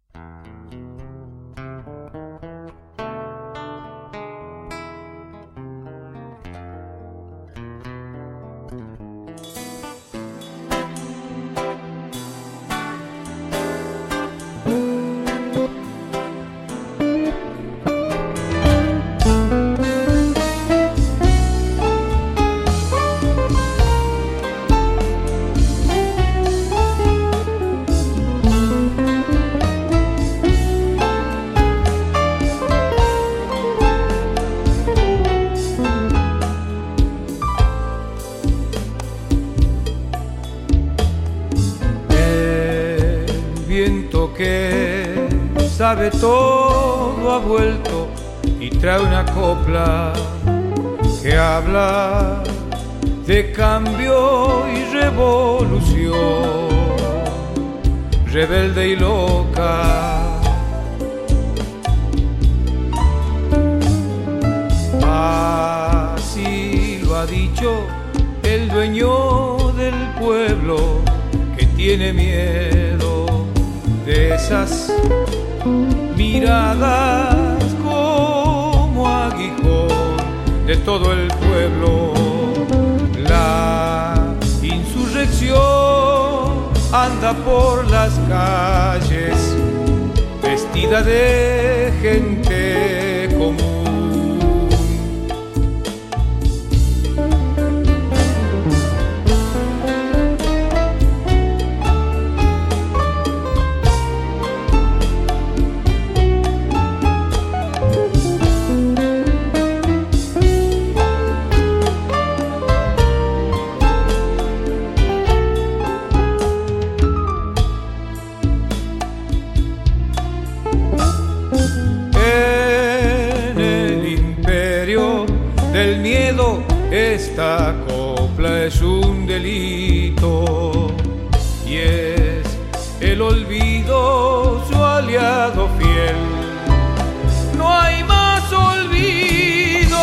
Que sabe todo ha vuelto y trae una copla que habla de cambio y revolución, rebelde y loca. Así lo ha dicho el dueño del pueblo que tiene miedo de esas miradas como aguijón de todo el pueblo. La insurrección anda por las calles vestida de gente común. Del miedo esta copla es un delito y es el olvido su aliado fiel. No hay más olvido.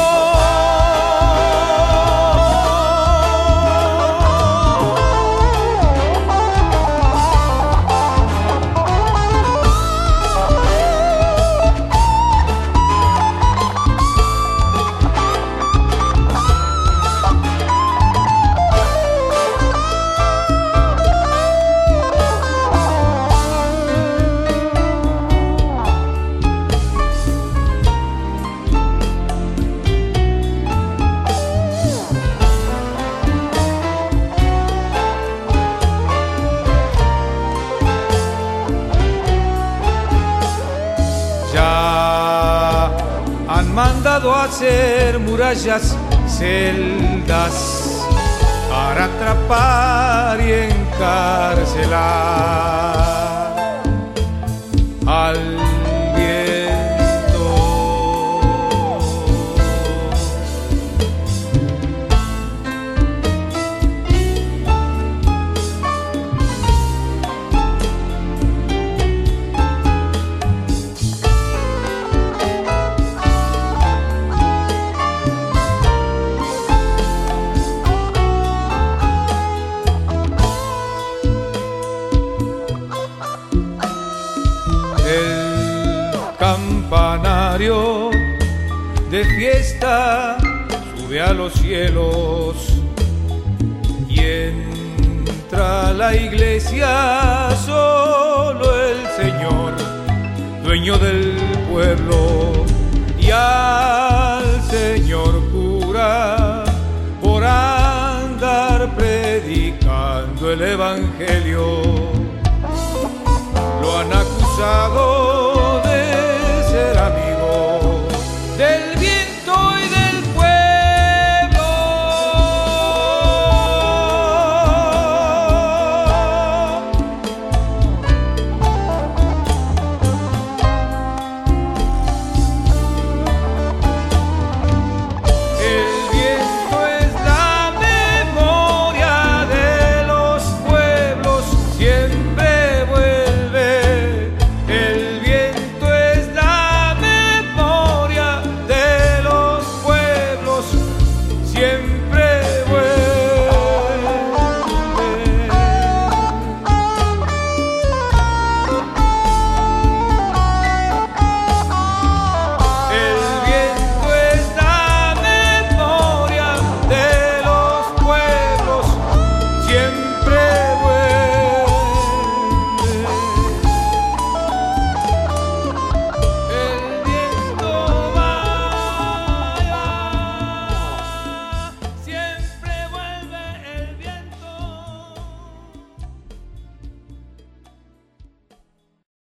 Han mandado a hacer murallas, celdas, para atrapar y encarcelar al viento. El campanario de fiesta sube a los cielos y entra a la iglesia solo el Señor, dueño del pueblo, y al Señor cura por andar predicando el evangelio. Lo han acusado